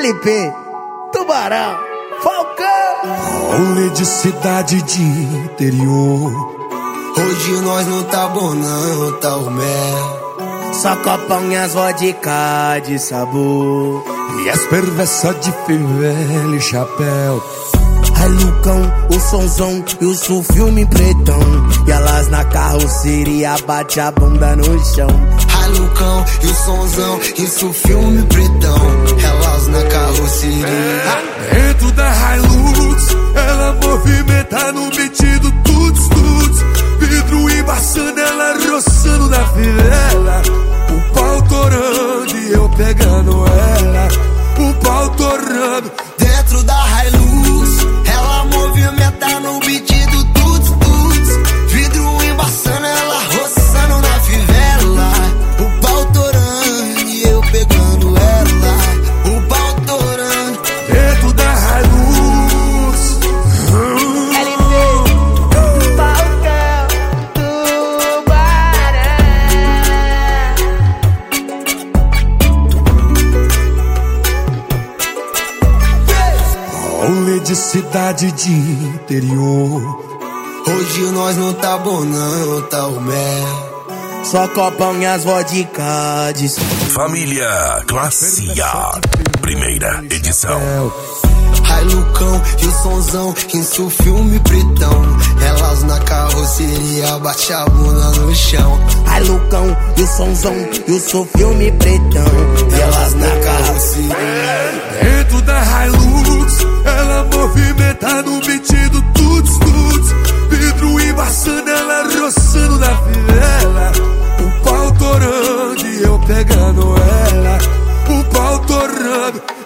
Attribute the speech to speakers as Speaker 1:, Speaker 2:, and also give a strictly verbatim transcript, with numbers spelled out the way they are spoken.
Speaker 1: L P, Tubarão, Falcão.
Speaker 2: Rolê de cidade de interior.
Speaker 3: Hoje nós não tá bom não, tá o mel.
Speaker 1: Só copão e as vodka de sabor.
Speaker 2: E as perversas de fivela e chapéu.
Speaker 1: Ai Lucão, o sonzão e o sul filme pretão. E elas na carroceria bate a bunda no chão.
Speaker 3: Ai Lucão e o sonzão, isso filme pretão. Elas na carroceria.
Speaker 2: Dentro da Hilux, ela movimenta no beat do tuts tuts. Vidro embaçando, ela roçando na fivela. O pau torando e eu pegando ela. O pau torando.
Speaker 3: Dentro da Hilux, ela movimenta no beat do tuts tuts. Vidro embaçando, ela roçando na fivela. O pau torando e eu pegando ela. O pau torando.
Speaker 2: Dentro da Hilux.
Speaker 1: L P, Falcão, Tubarão.
Speaker 2: Rolê de cidade de interior.
Speaker 3: Hoje nós não tá bom não, tá o mel.
Speaker 1: Só copão e as vodka de sabor.
Speaker 4: Família Classe A, primeira edição.
Speaker 3: Ai Lucão e o sonzão, isso filme pretão. Elas na carroceria, bate a bunda no chão.
Speaker 1: Ai Lucão e o sonzão e o sul filme pretão. E elas na carroceria.
Speaker 2: Dentro da Hilux, ela movimenta no beat do tuts tuts. Vidro embaçando, ela roçando na fivela. O pau torando e eu pegando ela. O pau torando.